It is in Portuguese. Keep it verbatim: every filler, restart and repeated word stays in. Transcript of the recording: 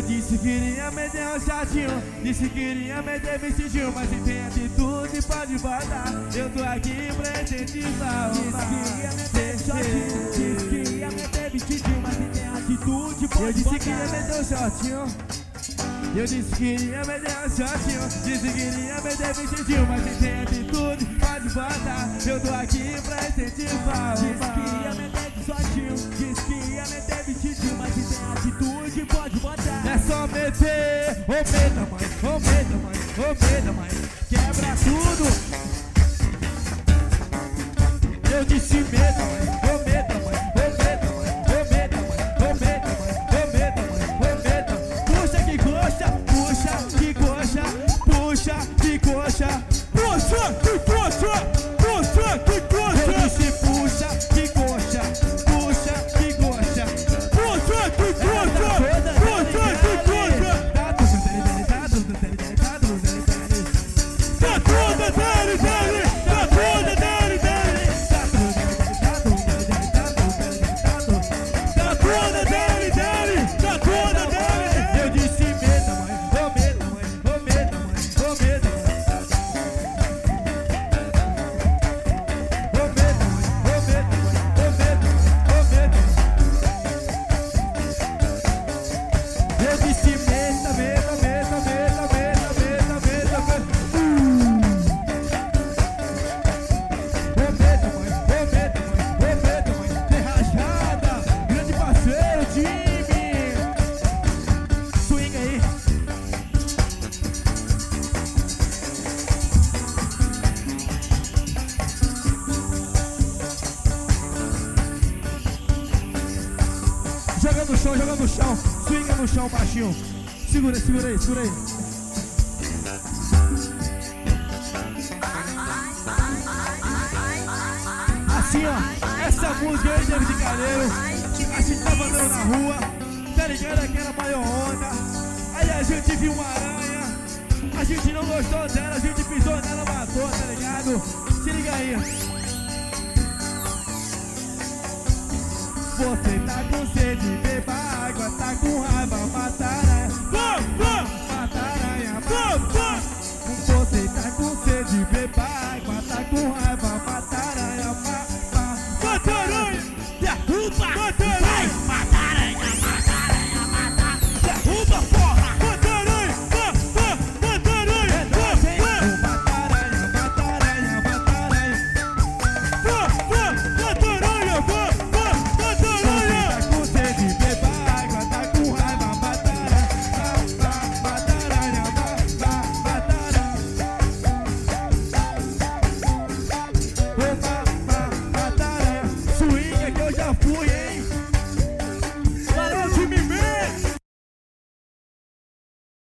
disse que iria meter um chatinho, disse que iria meter vestidinho, mas se tem atitude pode botar. Eu tô aqui pra incentivar. Disse que ia meter shortinho, disse que ia meter vestidinho, mas se tem atitude pode botar. Eu disse que ia meter um shortinho, eu disse que iria meter um shortinho, disse que iria meter vestidinho, mas se tem atitude pode botar. Eu tô aqui pra incentivar. Disse que ia meter shortinho, disse que ia meter vestidinho, mas se tem atitude pode botar. É só meter, ô meta mãe, ô meta mãe, ô meta mãe, quebra tudo. Eu disse meta mãe, ô meta mãe, ô meta mãe, ô meta mãe, ô meta mãe, ô meta mãe, ô meta. Puxa que coxa, puxa que coxa, puxa que coxa, puxa que coxa, puxa que coxa. Eu disse puxa que coxa, puxa que coxa, puxa que coxa, puxa que coxa. Tá tudo dele, tá tudo dele, tá tudo dele, tá tudo dele, dele, tá tudo dele, dele, tá tudo dele, tá tudo dele, tá tudo dele, tá tudo dele, dele, tá tudo dele. Eu disse meta mãe, ô meta mãe, ô meta mãe, ô meta mãe, ô meta mãe, ô meta mãe, ô meta mãe, ô meta mãe. Eu disse meta, meta, meta, meta, meta, meta, meta, meta. Ô meta mãe, ô meta mãe, ô meta mãe, tem rajada, grande parceiro, time. Swing aí. Joga no chão, joga no chão, swinga no chão, baixinho. Segura, segura aí, segura aí. Assim ó, essa música aí, David Calheiro, a gente tava andando na rua, tá ligado? Aquela maior onda. Aí a gente viu uma aranha, a gente não gostou dela, a gente pisou nela, matou, tá ligado? Se liga aí. Você tá com sede, beba água, tá com raiva,